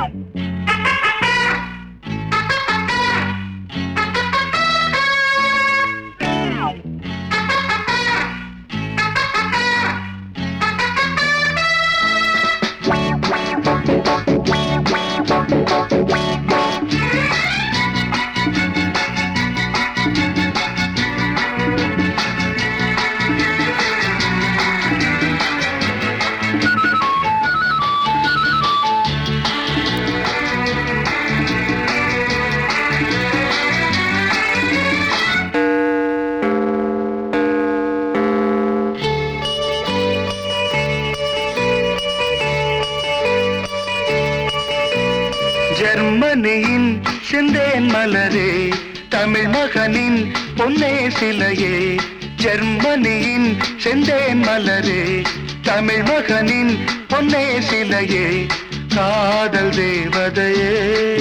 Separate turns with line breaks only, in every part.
ஜெர்மனியின் செந்தேன் மலரே, தமிழ் மகனின் பொன்னே சிலையே. ஜெர்மனியின் செந்தேன் மலரே, தமிழ் மகனின் பொன்னே சிலையே. காதல் தேவதையே,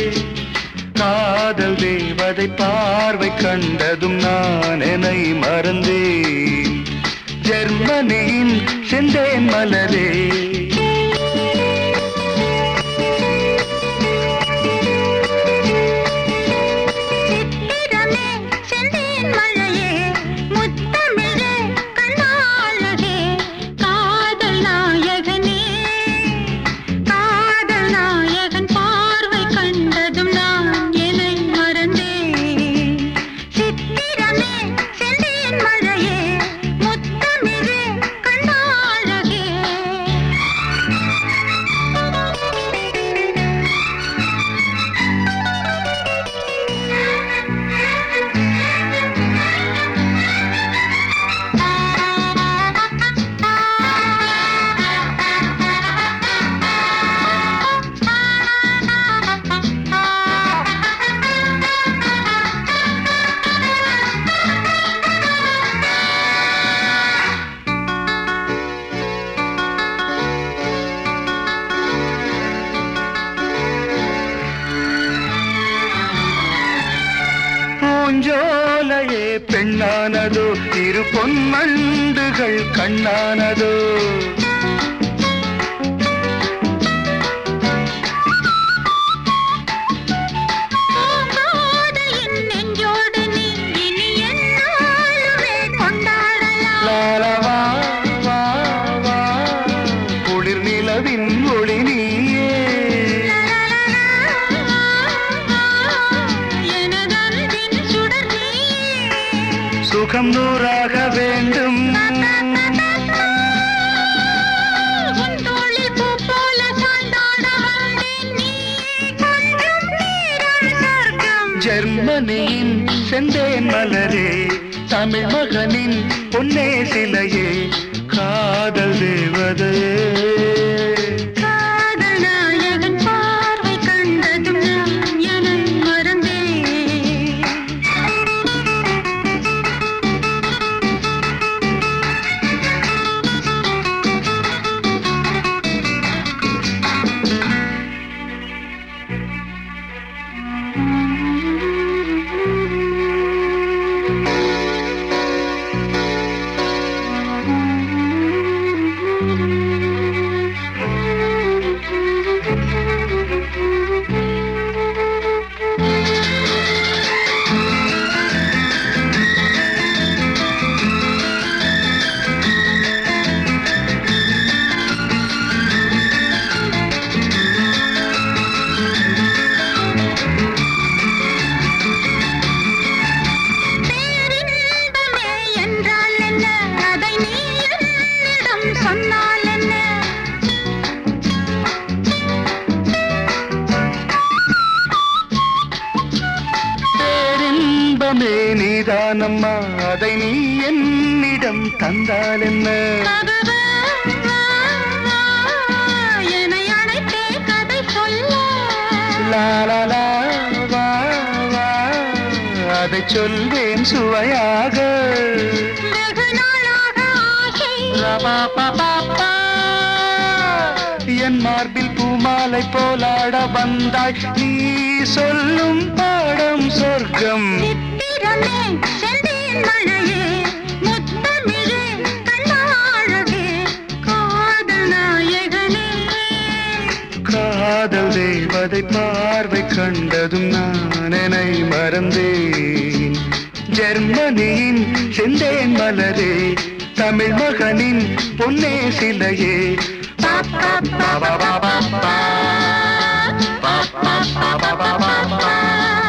காதல் தேவதை பார்வை கண்டதும் நான் என்னை மறந்தேன். ஜெர்மனியின் செந்தேன் மலரே. பூஞ்சோலையே பெண்ணானதோ, இரு பொன்மண்டுகள் கண்ணானதோ. லாலவா வா வா, குளிர் நிலவின் ஒளி நீயே. சுகம் நூறாக வேண்டும், ஜெர்மனியின் செந்தேன் மலரே, தமிழ் மகனின் பொன்னே சிலையே. காதல் தேவதையே, நீதானம்மா, அதை நீ என்னிடம் தந்தால் என்ன? லாலா வா வா, அதை சொல்வேன் சுவையாக. என் மார்பில் பூமாலை போலாட வந்தாய், நீ சொல்லும் பாடம் சொர்க்கம். காதல் காதல் தேவதை பார்வை கண்டதும் நான் என்னை மறந்தேன். ஜெர்மனியின் செந்தேன் மலரே, தமிழ் மகனின் பொன்னே சிலையே. பாப்பா